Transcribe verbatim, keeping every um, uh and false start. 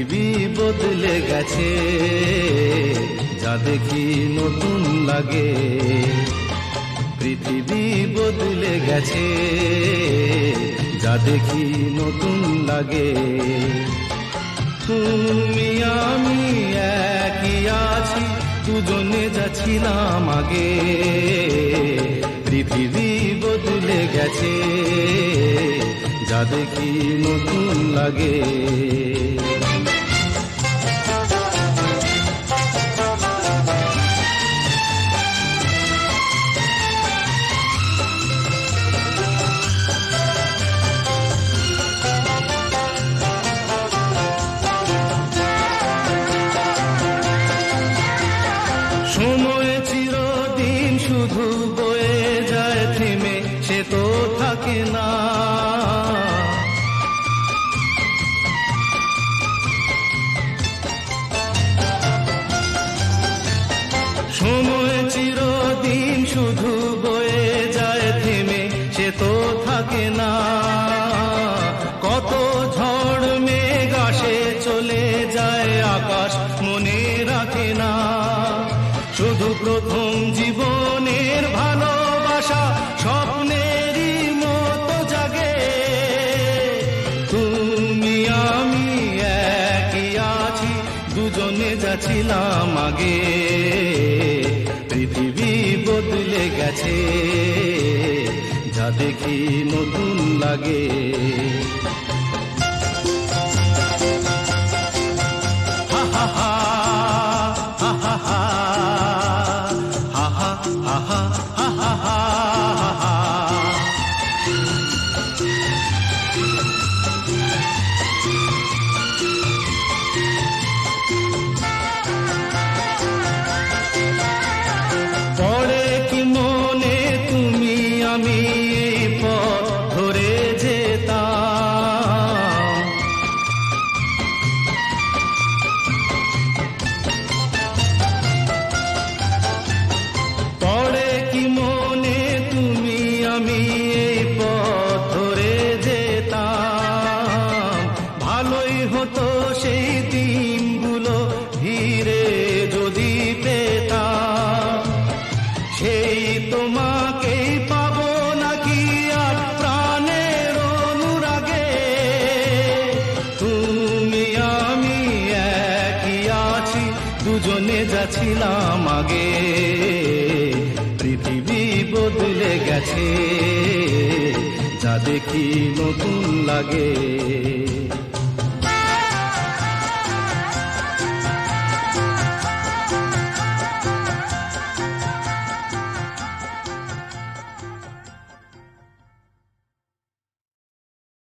পৃথিবী বদলে গেছে, যা দেখি নতুন লাগে। পৃথিবী বদলে গেছে, যা দেখি নতুন লাগে। তুমি আমি একই আছি, দুজনে যাচ্ছিলাম আগে। পৃথিবী বদলে গেছে, যা দেখি নতুন লাগে। সময় চিরদিন শুধু বয়ে যায় থেমে, সে তো থাকে না। সময় চিরদিন শুধু বয়ে যায় থেমে, সে তো থাকে না। কত ঝড় মেঘ আসে চলে যায়, আকাশ মনে রাখে না। শুধু প্রথম জীবনের ভালোবাসা স্বপ্নেরই মতো জাগে। তুমি আমি একই আছি, দুজনে যাচ্ছিলাম আগে। পৃথিবী বদলে গেছে, যা দেখি নতুন লাগে। হা হা হা হা হা হা হা হা হা হা হা হা। পড়ে কি মনে তুমি আমি এই পথ ধরে যেতাম। পড়ে কি মনে তুমি আমি এই পথ ধরে যেতাম। ভালোই হতো সেই দিনগুলো ধীরে যদি পেতাম। সেই তোমাকেই পাবো নাকি আর প্রাণের অনুরাগে। তুমি আমি একই আছি, দুজনে যাচ্ছিলাম আগে। পৃথিবী বদলে গেছে, যা দেখি নতুন লাগে।